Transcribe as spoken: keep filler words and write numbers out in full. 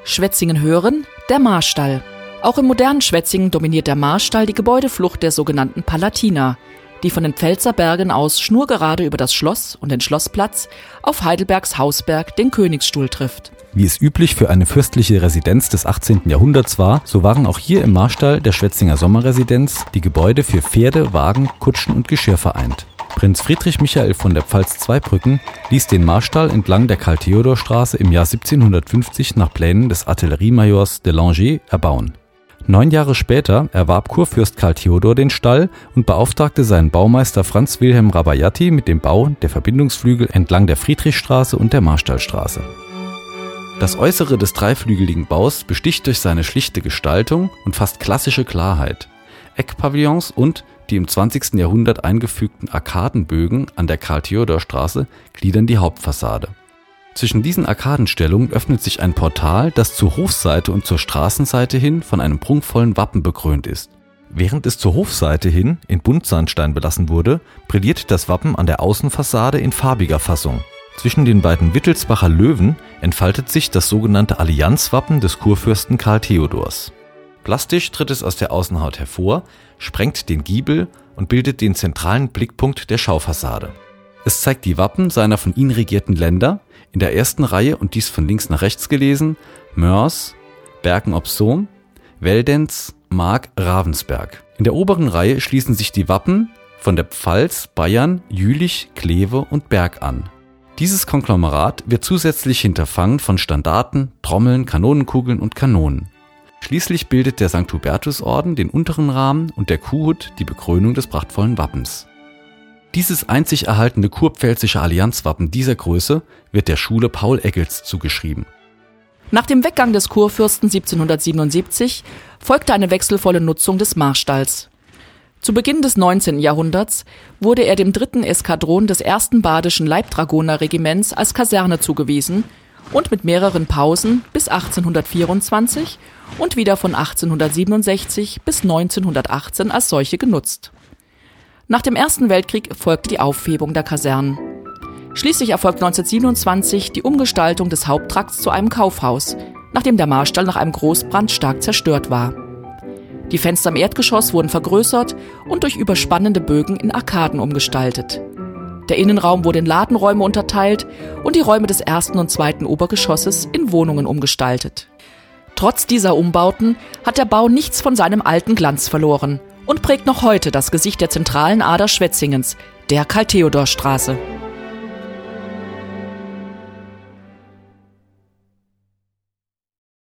Schwetzingen hören, der Marstall. Auch im modernen Schwetzingen dominiert der Marstall die Gebäudeflucht der sogenannten Palatina, die von den Pfälzer Bergen aus schnurgerade über das Schloss und den Schlossplatz auf Heidelbergs Hausberg den Königsstuhl trifft. Wie es üblich für eine fürstliche Residenz des achtzehnten Jahrhunderts war, so waren auch hier im Marstall der Schwetzinger Sommerresidenz die Gebäude für Pferde, Wagen, Kutschen und Geschirr vereint. Prinz Friedrich Michael von der Pfalz-Zweibrücken ließ den Marstall entlang der Karl-Theodor-Straße im Jahr siebzehnhundertfünfzig nach Plänen des Artilleriemajors de Langeais erbauen. Neun Jahre später erwarb Kurfürst Karl Theodor den Stall und beauftragte seinen Baumeister Franz Wilhelm Rabajati mit dem Bau der Verbindungsflügel entlang der Friedrichstraße und der Marstallstraße. Das Äußere des dreiflügeligen Baus besticht durch seine schlichte Gestaltung und fast klassische Klarheit. Eckpavillons und die im zwanzigsten Jahrhundert eingefügten Arkadenbögen an der Karl-Theodor-Straße gliedern die Hauptfassade. Zwischen diesen Arkadenstellungen öffnet sich ein Portal, das zur Hofseite und zur Straßenseite hin von einem prunkvollen Wappen bekrönt ist. Während es zur Hofseite hin in Buntsandstein belassen wurde, brilliert das Wappen an der Außenfassade in farbiger Fassung. Zwischen den beiden Wittelsbacher Löwen entfaltet sich das sogenannte Allianzwappen des Kurfürsten Karl Theodors. Plastisch tritt es aus der Außenhaut hervor, sprengt den Giebel und bildet den zentralen Blickpunkt der Schaufassade. Es zeigt die Wappen seiner von ihm regierten Länder, in der ersten Reihe und dies von links nach rechts gelesen, Moers, Bergen op Zoom, Veldenz, Mark, Ravensberg. In der oberen Reihe schließen sich die Wappen von der Pfalz, Bayern, Jülich, Kleve und Berg an. Dieses Konglomerat wird zusätzlich hinterfangen von Standarten, Trommeln, Kanonenkugeln und Kanonen. Schließlich bildet der Sankt Hubertus-Orden den unteren Rahmen und der Kuhhut die Bekrönung des prachtvollen Wappens. Dieses einzig erhaltene kurpfälzische Allianzwappen dieser Größe wird der Schule Paul Eggels zugeschrieben. Nach dem Weggang des Kurfürsten siebzehnhundertsiebenundsiebzig folgte eine wechselvolle Nutzung des Marstalls. Zu Beginn des neunzehnten Jahrhunderts wurde er dem dritten Eskadron des ersten Badischen Leibdragonerregiments als Kaserne zugewiesen und mit mehreren Pausen bis achtzehnhundertvierundzwanzig und wieder von achtzehnhundertsiebenundsechzig bis neunzehnhundertachtzehn als solche genutzt. Nach dem Ersten Weltkrieg folgte die Aufhebung der Kasernen. Schließlich erfolgte neunzehnhundertsiebenundzwanzig die Umgestaltung des Haupttrakts zu einem Kaufhaus, nachdem der Marstall nach einem Großbrand stark zerstört war. Die Fenster im Erdgeschoss wurden vergrößert und durch überspannende Bögen in Arkaden umgestaltet. Der Innenraum wurde in Ladenräume unterteilt und die Räume des ersten und zweiten Obergeschosses in Wohnungen umgestaltet. Trotz dieser Umbauten hat der Bau nichts von seinem alten Glanz verloren und prägt noch heute das Gesicht der zentralen Ader Schwetzingens, der Karl-Theodor-Straße.